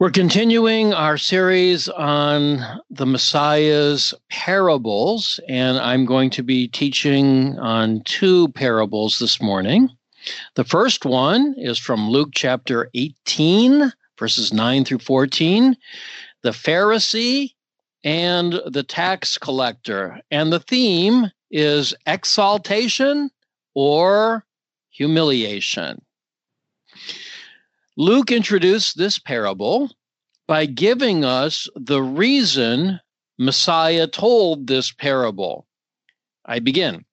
We're continuing our series on the Messiah's parables, and I'm going to be teaching on two parables this morning. The first one is from Luke chapter 18, verses 9 through 14, the Pharisee and the tax collector. And the theme is exaltation or humiliation. Luke introduced this parable by giving us the reason Messiah told this parable. I begin.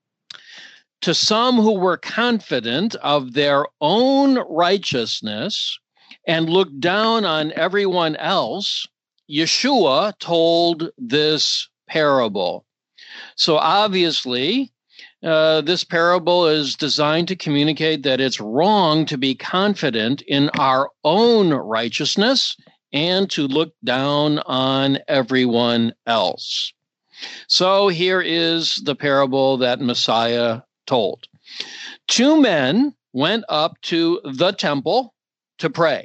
To some who were confident of their own righteousness and looked down on everyone else, Yeshua told this parable. So obviously, this parable is designed to communicate that it's wrong to be confident in our own righteousness and to look down on everyone else. So here is the parable that Messiah told. Two men went up to the temple to pray.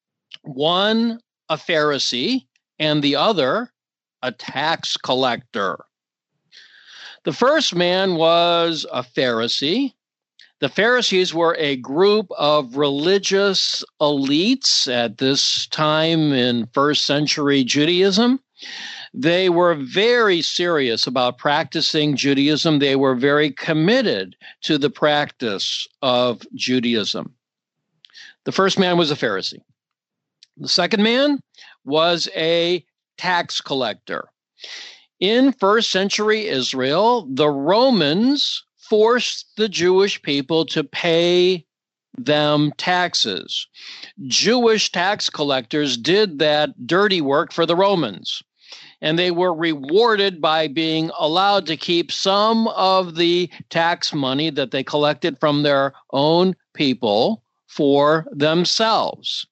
One a Pharisee and the other a tax collector. The first man was a Pharisee. The Pharisees were a group of religious elites at this time in first century Judaism. They were very serious about practicing Judaism. They were very committed to the practice of Judaism. The first man was a Pharisee. The second man was a tax collector. In first century Israel, the Romans forced the Jewish people to pay them taxes. Jewish tax collectors did that dirty work for the Romans, and they were rewarded by being allowed to keep some of the tax money that they collected from their own people for themselves.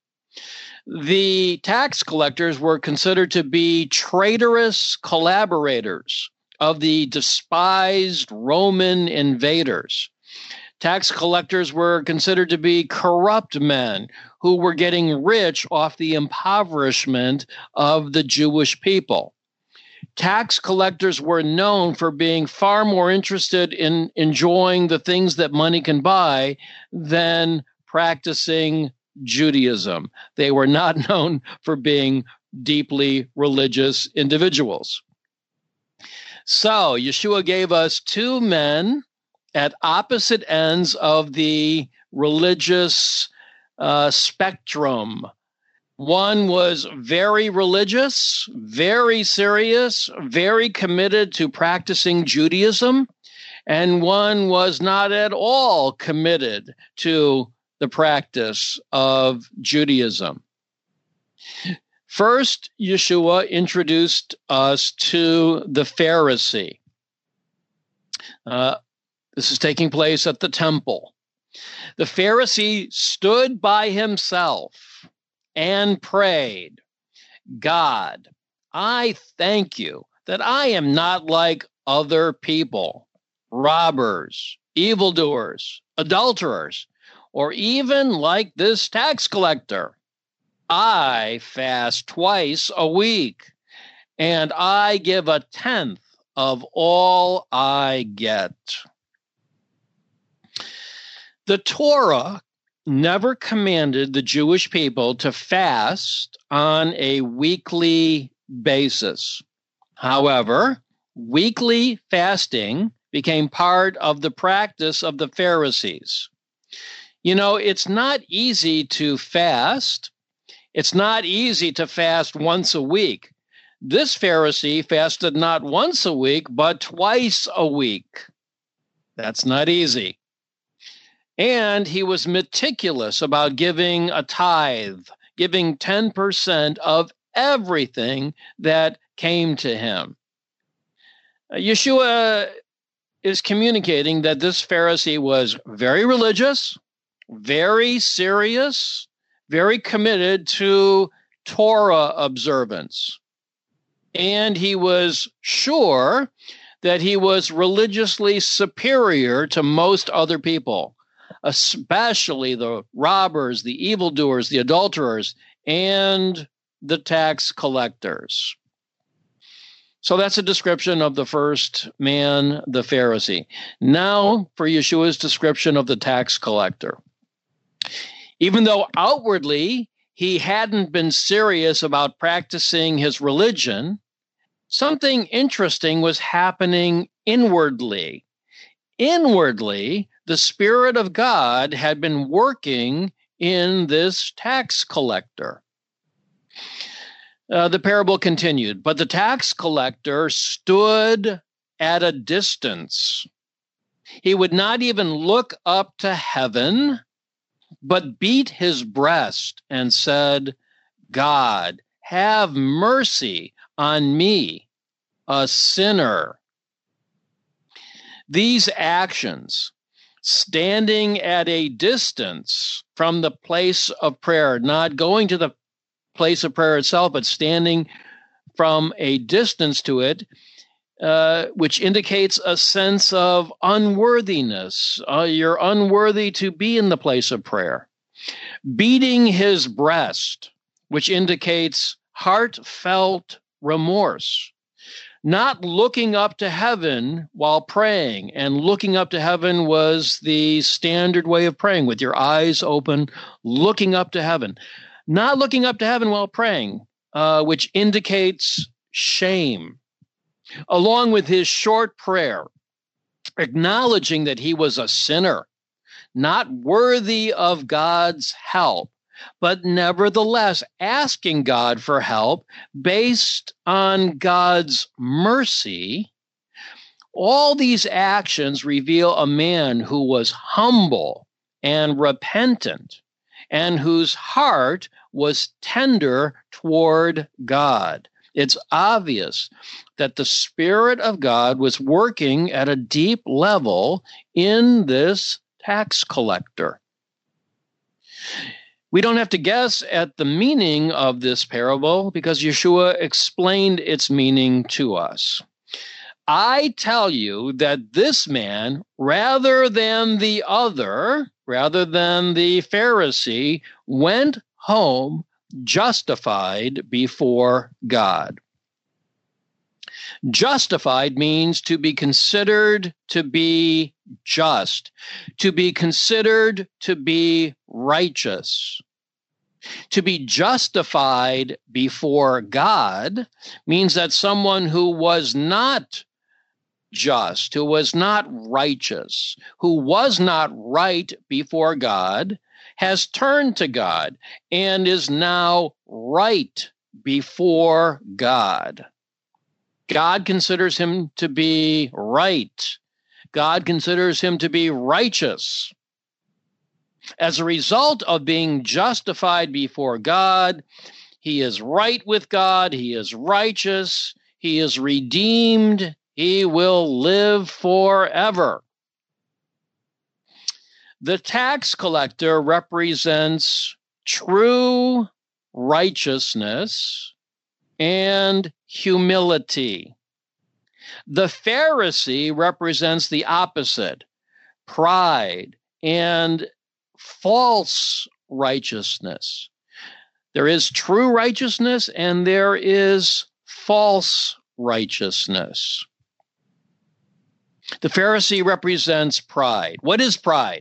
The tax collectors were considered to be traitorous collaborators of the despised Roman invaders. Tax collectors were considered to be corrupt men who were getting rich off the impoverishment of the Jewish people. Tax collectors were known for being far more interested in enjoying the things that money can buy than practicing Judaism. They were not known for being deeply religious individuals. So Yeshua gave us two men at opposite ends of the religious spectrum. One was very religious, very serious, very committed to practicing Judaism, and one was not at all committed to the practice of Judaism. First, Yeshua introduced us to the Pharisee. This is taking place at the temple. The Pharisee stood by himself and prayed, God, I thank you that I am not like other people, robbers, evildoers, adulterers, or even like this tax collector. I fast twice a week, and I give a tenth of all I get. The Torah never commanded the Jewish people to fast on a weekly basis. However, weekly fasting became part of the practice of the Pharisees. You know, it's not easy to fast. It's not easy to fast once a week. This Pharisee fasted not once a week, but twice a week. That's not easy. And he was meticulous about giving a tithe, giving 10% of everything that came to him. Yeshua is communicating that this Pharisee was very religious, very serious, very committed to Torah observance. And he was sure that he was religiously superior to most other people, especially the robbers, the evildoers, the adulterers, and the tax collectors. So that's a description of the first man, the Pharisee. Now for Yeshua's description of the tax collector. Even though outwardly he hadn't been serious about practicing his religion, something interesting was happening inwardly. Inwardly, the Spirit of God had been working in this tax collector. The parable continued, but the tax collector stood at a distance. He would not even look up to heaven, but beat his breast and said, God, have mercy on me, a sinner. These actions, standing at a distance from the place of prayer, not going to the place of prayer itself, but standing from a distance to it, which indicates a sense of unworthiness. You're unworthy to be in the place of prayer. Beating his breast, which indicates heartfelt remorse. Not looking up to heaven while praying. And looking up to heaven was the standard way of praying, with your eyes open, looking up to heaven. Not looking up to heaven while praying, which indicates shame. Along with his short prayer, acknowledging that he was a sinner, not worthy of God's help, but nevertheless asking God for help based on God's mercy. All these actions reveal a man who was humble and repentant, and whose heart was tender toward God. It's obvious that the Spirit of God was working at a deep level in this tax collector. We don't have to guess at the meaning of this parable because Yeshua explained its meaning to us. I tell you that this man, rather than the Pharisee, went home justified before God. Justified means to be considered to be just, to be considered to be righteous. To be justified before God means that someone who was not just, who was not righteous, who was not right before God, has turned to God and is now right before God. God considers him to be right. God considers him to be righteous. As a result of being justified before God, he is right with God, he is righteous, he is redeemed, he will live forever. The tax collector represents true righteousness and humility. The Pharisee represents the opposite, pride and false righteousness. There is true righteousness and there is false righteousness. The Pharisee represents pride. What is pride?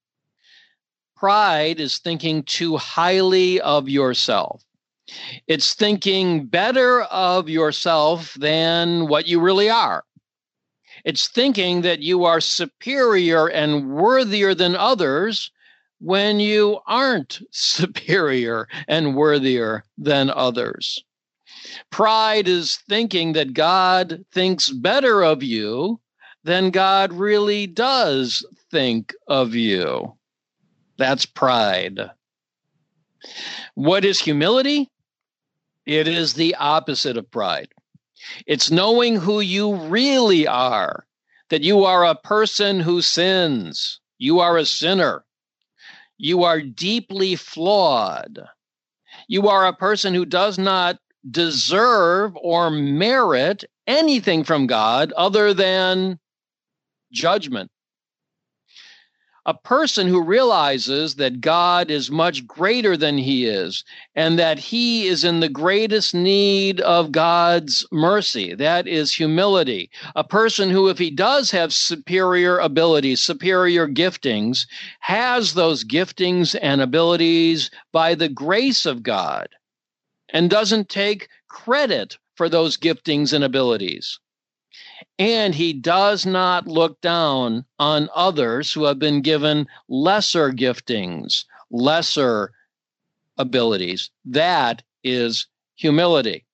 Pride is thinking too highly of yourself. It's thinking better of yourself than what you really are. It's thinking that you are superior and worthier than others when you aren't superior and worthier than others. Pride is thinking that God thinks better of you than God really does think of you. That's pride. What is humility? It is the opposite of pride. It's knowing who you really are, that you are a person who sins. You are a sinner. You are deeply flawed. You are a person who does not deserve or merit anything from God other than judgment. A person who realizes that God is much greater than he is and that he is in the greatest need of God's mercy. That is humility. A person who, if he does have superior abilities, superior giftings, has those giftings and abilities by the grace of God and doesn't take credit for those giftings and abilities. And he does not look down on others who have been given lesser giftings, lesser abilities. That is humility.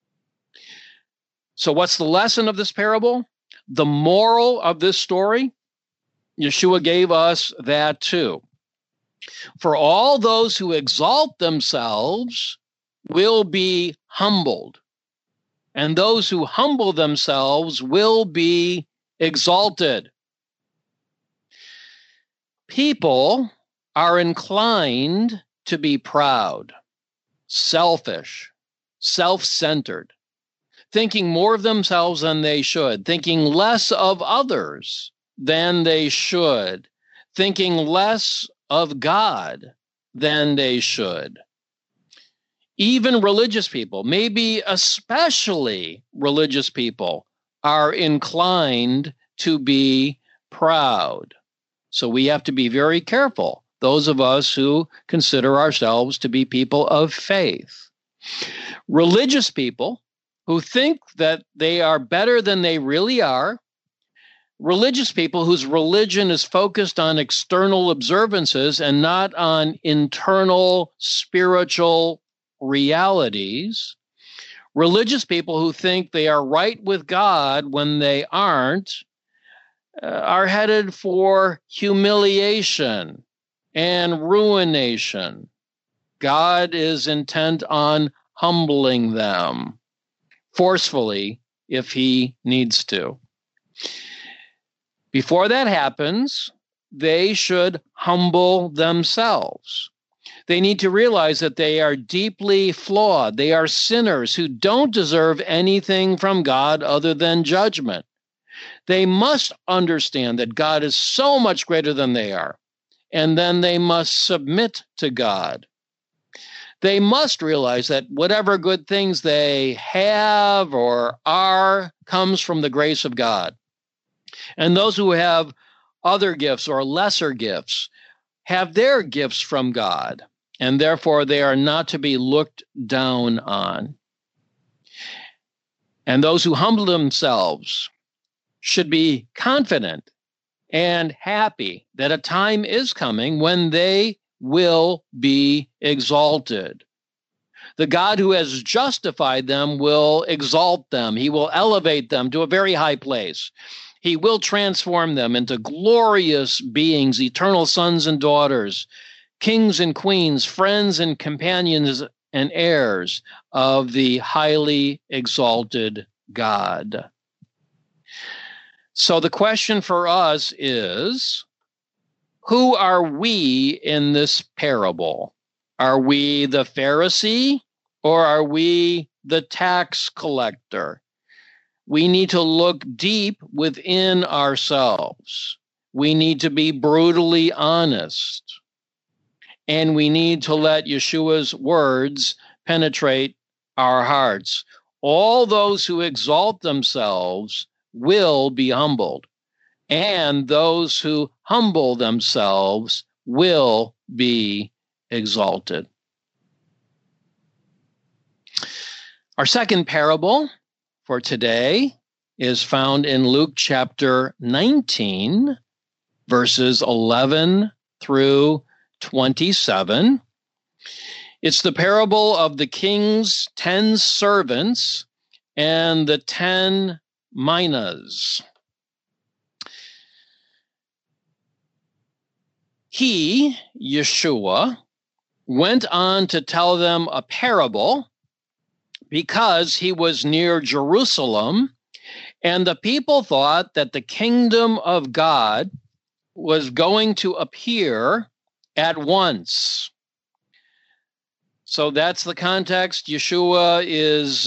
So what's the lesson of this parable? The moral of this story? Yeshua gave us that too. For all those who exalt themselves will be humbled, and those who humble themselves will be exalted. People are inclined to be proud, selfish, self-centered, thinking more of themselves than they should, thinking less of others than they should, thinking less of God than they should. Even religious people, maybe especially religious people, are inclined to be proud. So we have to be very careful, those of us who consider ourselves to be people of faith. Religious people who think that they are better than they really are, religious people whose religion is focused on external observances and not on internal spiritual realities, religious people who think they are right with God when they aren't, are headed for humiliation and ruination. God is intent on humbling them forcefully if he needs to. Before that happens, they should humble themselves. They need to realize that they are deeply flawed. They are sinners who don't deserve anything from God other than judgment. They must understand that God is so much greater than they are, and then they must submit to God. They must realize that whatever good things they have or are comes from the grace of God. And those who have other gifts or lesser gifts have their gifts from God, and therefore they are not to be looked down on. And those who humble themselves should be confident and happy that a time is coming when they will be exalted. The God who has justified them will exalt them. He will elevate them to a very high place. He will transform them into glorious beings, eternal sons and daughters, kings and queens, friends and companions and heirs of the highly exalted God. So the question for us is, who are we in this parable? Are we the Pharisee or are we the tax collector? We need to look deep within ourselves. We need to be brutally honest. And we need to let Yeshua's words penetrate our hearts. All those who exalt themselves will be humbled, and those who humble themselves will be exalted. Our second parable for today is found in Luke chapter 19, verses 11 through 27. It's the parable of the king's 10 servants and the 10 minas. He, Yeshua, went on to tell them a parable because he was near Jerusalem, and the people thought that the kingdom of God was going to appear at once. So that's the context. Yeshua is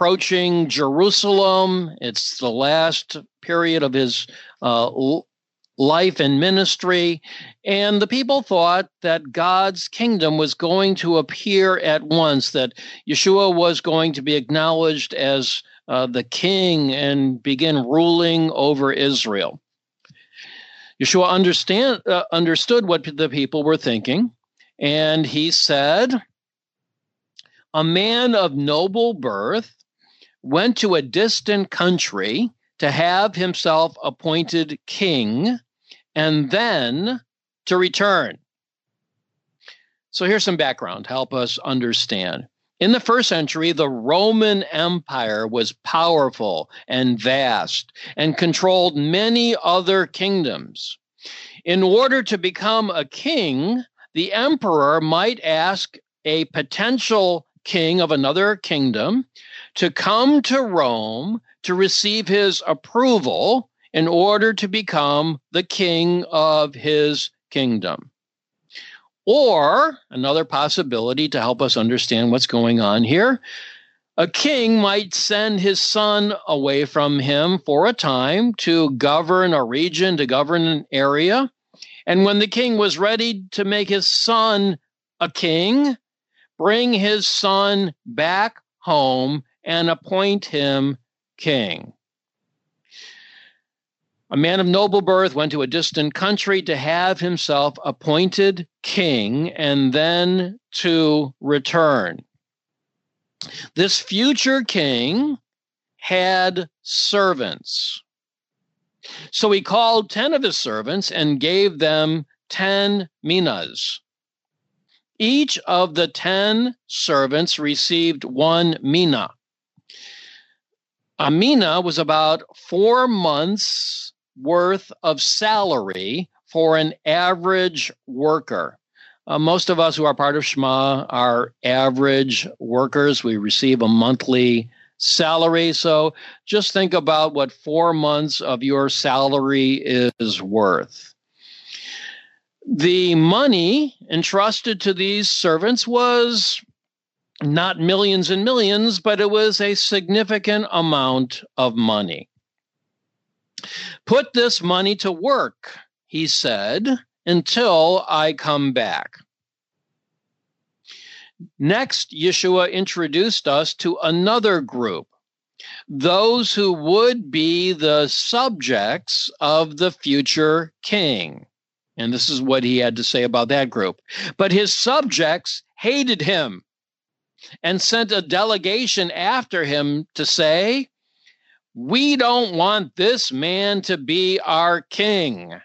approaching Jerusalem. It's the last period of his life and ministry, and the people thought that God's kingdom was going to appear at once, that Yeshua was going to be acknowledged as the king and begin ruling over Israel. Yeshua understood what the people were thinking, and he said, "A man of noble birth went to a distant country to have himself appointed king, and then to return." So here's some background, help us understand. In the first century, the Roman Empire was powerful and vast and controlled many other kingdoms. In order to become a king, the emperor might ask a potential king of another kingdom to come to Rome to receive his approval in order to become the king of his kingdom. Or, another possibility to help us understand what's going on here, a king might send his son away from him for a time to govern a region, to govern an area. And when the king was ready to make his son a king, bring his son back home and appoint him king. A man of noble birth went to a distant country to have himself appointed king and then to return. This future king had servants. So he called 10 of his servants and gave them 10 minas. Each of the 10 servants received 1 mina. A mina was about 4 months' worth of salary for an average worker. Most of us who are part of Shema are average workers. We receive a monthly salary. So just think about what 4 months of your salary is worth. The money entrusted to these servants was not millions and millions, but it was a significant amount of money. "Put this money to work," he said, "until I come back." Next, Yeshua introduced us to another group, those who would be the subjects of the future king. And this is what he had to say about that group. "But his subjects hated him and sent a delegation after him to say, 'We don't want this man to be our king.'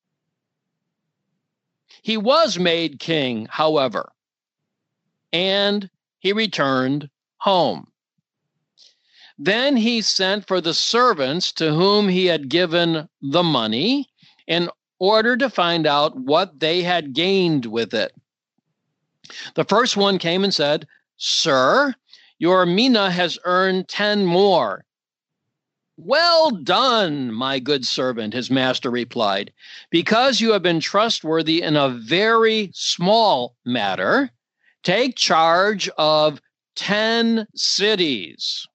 He was made king, however, and he returned home. Then he sent for the servants to whom he had given the money in order to find out what they had gained with it. The first one came and said, 'Sir, your mina has earned 10 more.' 'Well done, my good servant,' his master replied. 'Because you have been trustworthy in a very small matter, take charge of 10 cities.'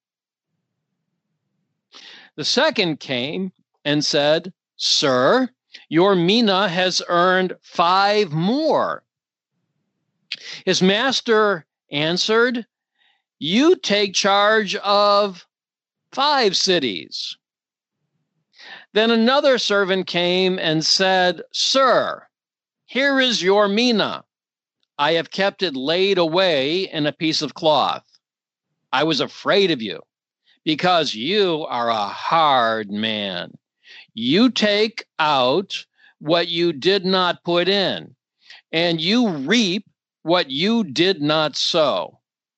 The second came and said, 'Sir, your mina has earned 5 more.' His master answered, 'You take charge of 5 cities.' Then another servant came and said, 'Sir, here is your mina. I have kept it laid away in a piece of cloth. I was afraid of you, because you are a hard man. You take out what you did not put in, and you reap what you did not sow.'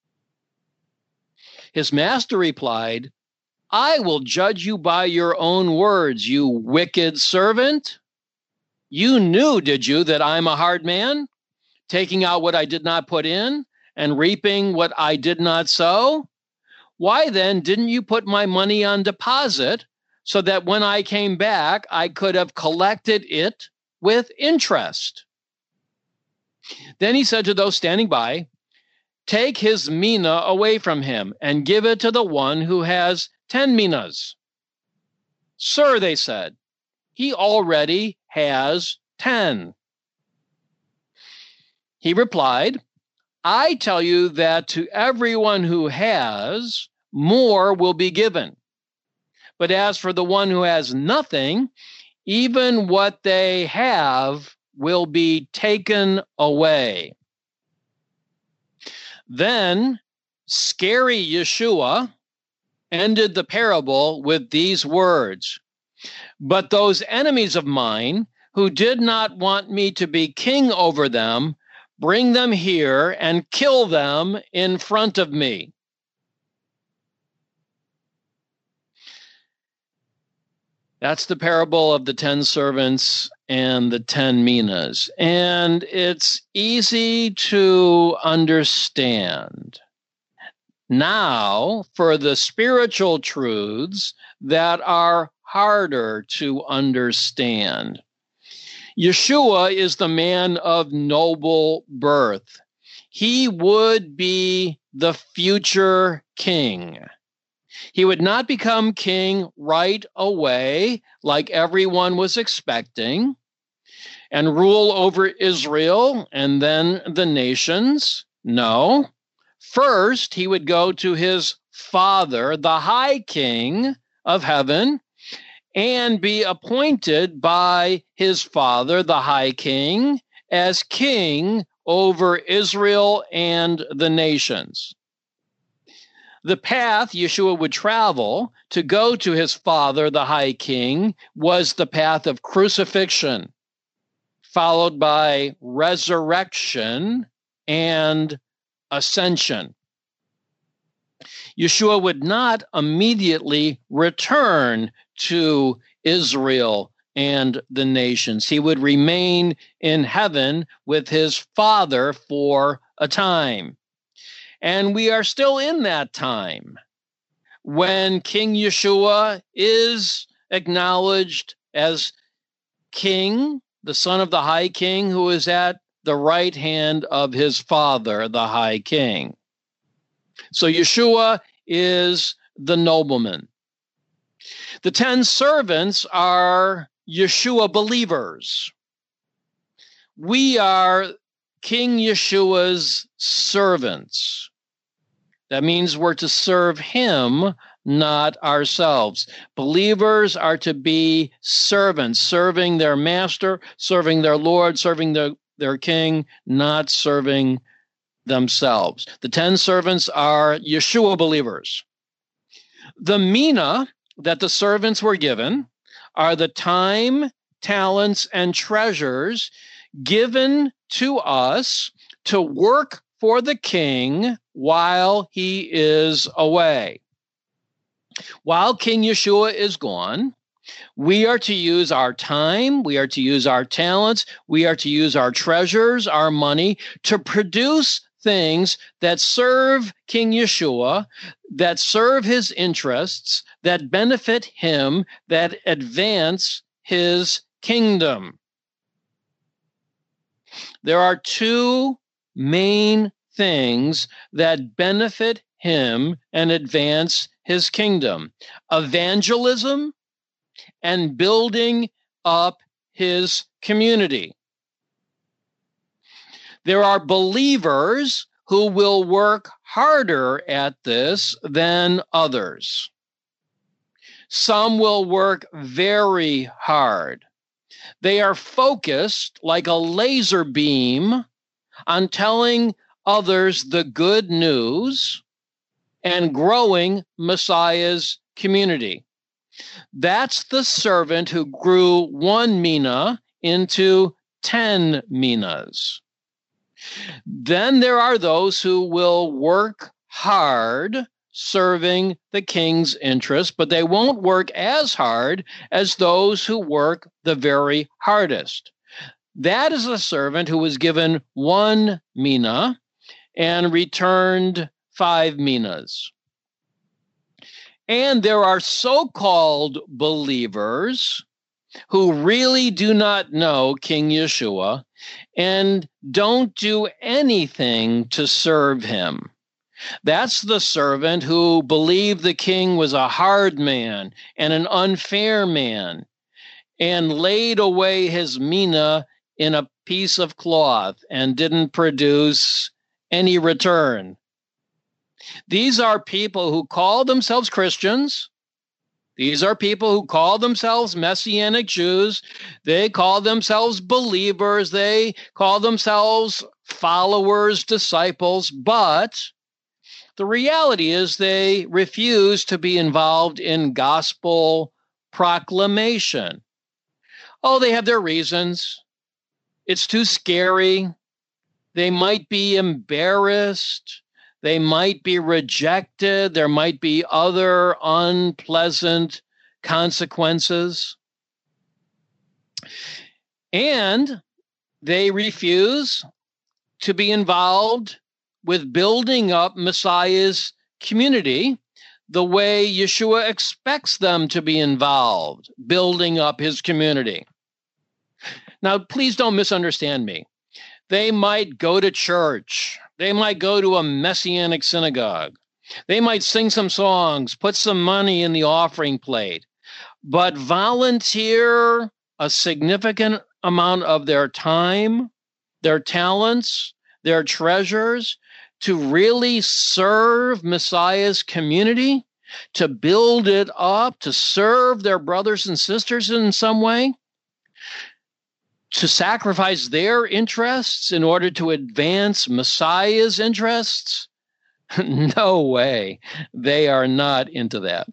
His master replied, 'I will judge you by your own words, you wicked servant. You knew, did you, that I'm a hard man, taking out what I did not put in and reaping what I did not sow? Why then didn't you put my money on deposit so that when I came back, I could have collected it with interest?' Then he said to those standing by, 'Take his mina away from him and give it to the one who has 10 minas.' 'Sir,' they said, 'he already has 10? He replied, I tell you that to everyone who has, more will be given. But as for the one who has nothing, even what they have will be taken away. Then scary Yeshua ended the parable with these words, but those enemies of mine who did not want me to be king over them, bring them here and kill them in front of me. That's the parable of the 10 servants and the 10 minas. And it's easy to understand. Now, for the spiritual truths that are harder to understand. Yeshua is the man of noble birth. He would be the future king. He would not become king right away like everyone was expecting and rule over Israel and then the nations. No. First, he would go to his Father, the High King of heaven, and be appointed by his Father, the High King, as king over Israel and the nations. The path Yeshua would travel to go to his Father, the High King, was the path of crucifixion, followed by resurrection and ascension. Yeshua would not immediately return to Israel and the nations. He would remain in heaven with his Father for a time. And we are still in that time when King Yeshua is acknowledged as king, the son of the High King, who is at the right hand of his Father, the High King. So Yeshua is the nobleman. The 10 servants are Yeshua believers. We are King Yeshua's servants. That means we're to serve him, not ourselves. Believers are to be servants, serving their master, serving their Lord, serving their king, not serving themselves. The 10 servants are Yeshua believers. The mina that the servants were given are the time, talents, and treasures given to us to work for the king while he is away. While King Yeshua is gone, we are to use our time, we are to use our talents, we are to use our treasures, our money, to produce things that serve King Yeshua, that serve his interests, that benefit him, that advance his kingdom. There are two main things that benefit him and advance his kingdom: evangelism and building up his community. There are believers who will work harder at this than others. Some will work very hard. They are focused like a laser beam on telling others the good news and growing Messiah's community. That's the servant who grew 1 mina into 10 minas. Then there are those who will work hard serving the king's interests, but they won't work as hard as those who work the very hardest. That is a servant who was given 1 mina and returned 5 minas. And there are so-called believers who really do not know King Yeshua and don't do anything to serve him. That's the servant who believed the king was a hard man and an unfair man, and laid away his mina in a piece of cloth and didn't produce any return. These are people who call themselves Christians. These are people who call themselves Messianic Jews. They call themselves believers. They call themselves followers, disciples. But the reality is they refuse to be involved in gospel proclamation. Oh, they have their reasons. It's too scary. They might be embarrassed. They might be rejected. There might be other unpleasant consequences. And they refuse to be involved with building up Messiah's community the way Yeshua expects them to be involved, building up his community. Now, please don't misunderstand me. They might go to church. They might go to a Messianic synagogue. They might sing some songs, put some money in the offering plate, but volunteer a significant amount of their time, their talents, their treasures to really serve Messiah's community, to build it up, to serve their brothers and sisters in some way, to sacrifice their interests in order to advance Messiah's interests? No way. They are not into that.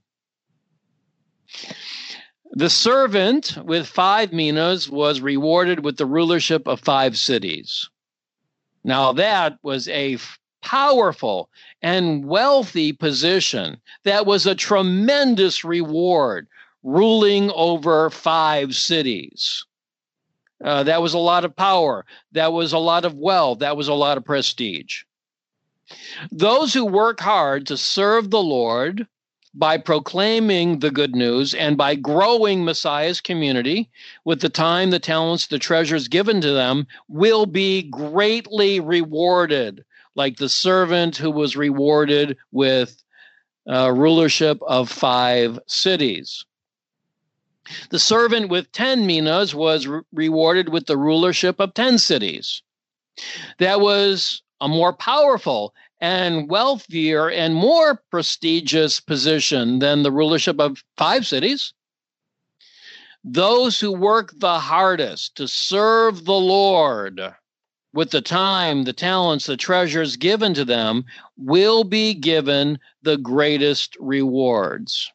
The servant with 5 minas was rewarded with the rulership of 5 cities. Now that was a powerful and wealthy position. That was a tremendous reward, ruling over 5 cities. That was a lot of power. That was a lot of wealth. That was a lot of prestige. Those who work hard to serve the Lord by proclaiming the good news and by growing Messiah's community with the time, the talents, the treasures given to them will be greatly rewarded, like the servant who was rewarded with rulership of 5 cities. The servant with 10 minas was rewarded with the rulership of 10 cities. That was a more powerful and wealthier and more prestigious position than the rulership of 5 cities. Those who work the hardest to serve the Lord with the time, the talents, the treasures given to them will be given the greatest rewards.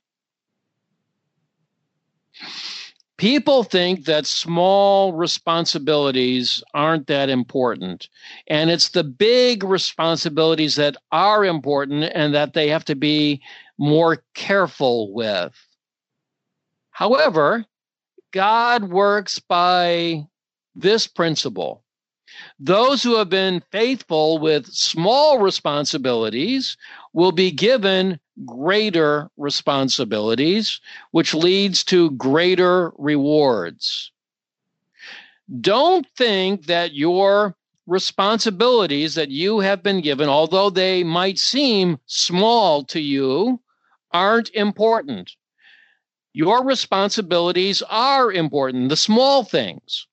People think that small responsibilities aren't that important, and it's the big responsibilities that are important and that they have to be more careful with. However, God works by this principle. Those who have been faithful with small responsibilities will be given greater responsibilities, which leads to greater rewards. Don't think that your responsibilities that you have been given, although they might seem small to you, aren't important. Your responsibilities are important, the small things.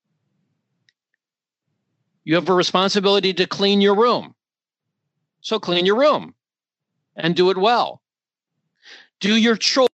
You have a responsibility to clean your room. So clean your room and do it well. Do your chores.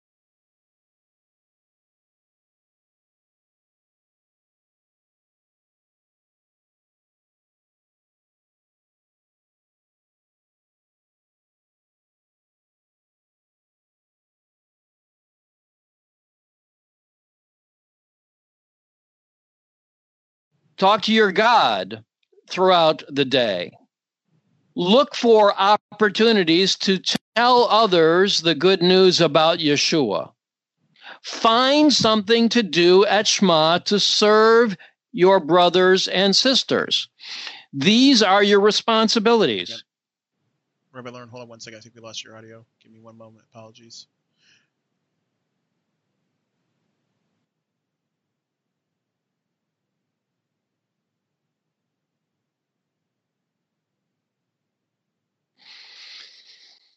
Talk to your God throughout the day. Look for opportunities to tell others the good news about Yeshua. Find something to do at Shema to serve your brothers and sisters. These are your responsibilities. Yep. Rabbi Lauren, hold on one second. I think we lost your audio. Give me one moment. Apologies.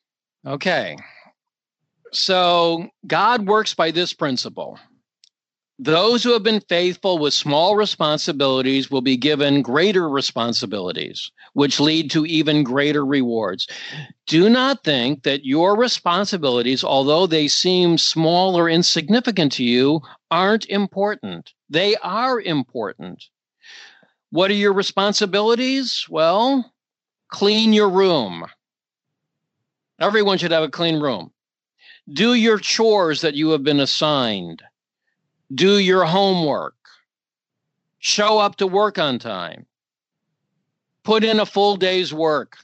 Okay. So God works by this principle. Those who have been faithful with small responsibilities will be given greater responsibilities, which lead to even greater rewards. Do not think that your responsibilities, although they seem small or insignificant to you, aren't important. They are important. What are your responsibilities? Well, clean your room. Everyone should have a clean room. Do your chores that you have been assigned. Do your homework. Show up to work on time. Put in a full day's work.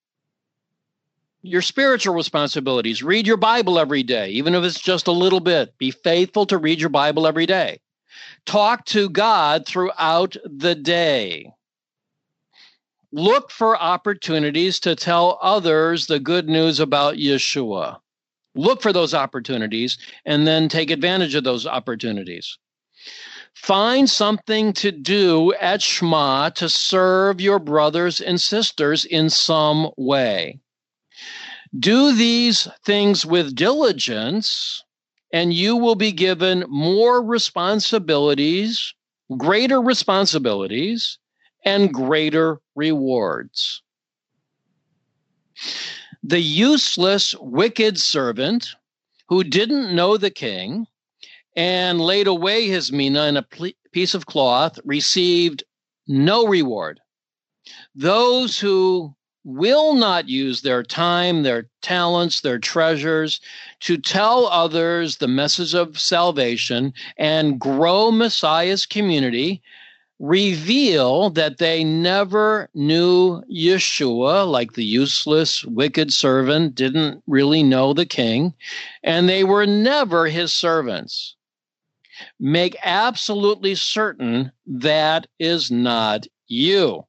Your spiritual responsibilities. Read your Bible every day, even if it's just a little bit. Be faithful to read your Bible every day. Talk to God throughout the day. Look for opportunities to tell others the good news about Yeshua. Look for those opportunities and then take advantage of those opportunities. Find something to do at Shema to serve your brothers and sisters in some way. Do these things with diligence, and you will be given more responsibilities, greater responsibilities, and greater rewards. The useless, wicked servant who didn't know the king and laid away his mina in a piece of cloth received no reward. Those who will not use their time, their talents, their treasures to tell others the message of salvation and grow Messiah's community reveal that they never knew Yeshua, like the useless, wicked servant didn't really know the king, and they were never his servants. Make absolutely certain that is not you.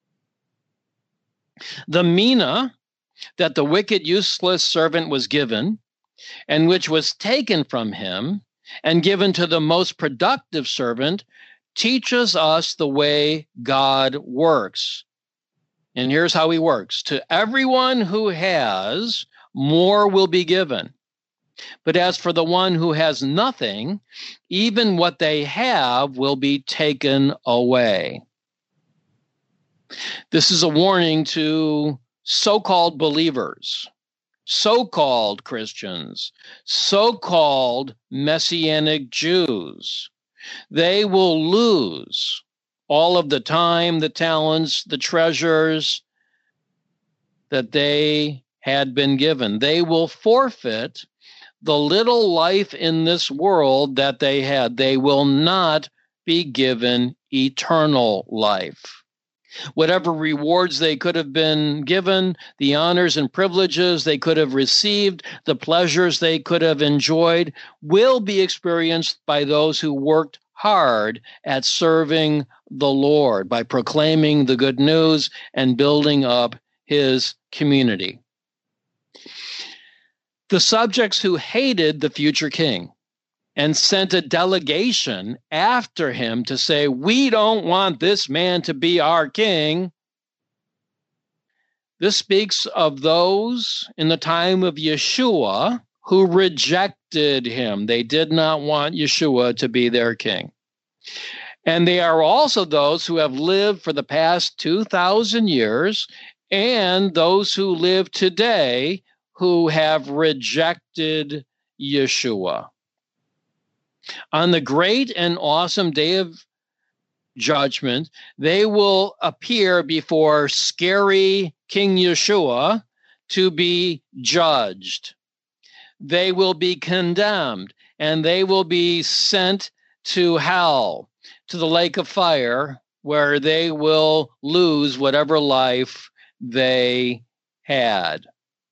The mina that the wicked, useless servant was given, and which was taken from him and given to the most productive servant, teaches us the way God works. And here's how he works. To everyone who has, more will be given. But as for the one who has nothing, even what they have will be taken away. This is a warning to so-called believers, so-called Christians, so-called Messianic Jews. They will lose all of the time, the talents, the treasures that they had been given. They will forfeit the little life in this world that they had. They will not be given eternal life. Whatever rewards they could have been given, the honors and privileges they could have received, the pleasures they could have enjoyed, will be experienced by those who worked hard at serving the Lord, by proclaiming the good news and building up his community. The subjects who hated the future king and sent a delegation after him to say, we don't want this man to be our king. This speaks of those in the time of Yeshua who rejected him. They did not want Yeshua to be their king. And they are also those who have lived for the past 2,000 years and those who live today who have rejected Yeshua. On the great and awesome day of judgment, they will appear before scary King Yeshua to be judged. They will be condemned, and they will be sent to hell, to the lake of fire, where they will lose whatever life they had.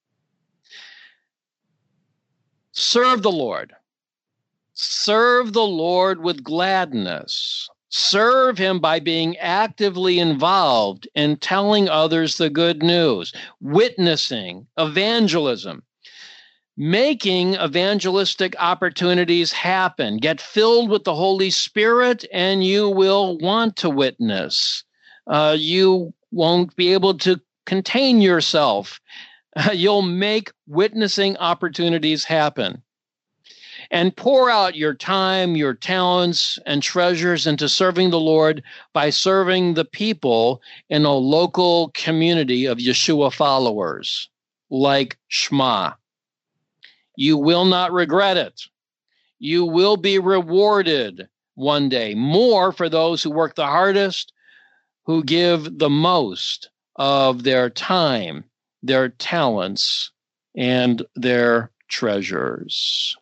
Serve the Lord. Serve the Lord with gladness. Serve him by being actively involved in telling others the good news, witnessing, evangelism, making evangelistic opportunities happen. Get filled with the Holy Spirit and you will want to witness. You won't be able to contain yourself. You'll make witnessing opportunities happen. and pour out your time, your talents, and treasures into serving the Lord by serving the people in a local community of Yeshua followers, like Shema. You will not regret it. You will be rewarded one day, more for those who work the hardest, who give the most of their time, their talents, and their treasures.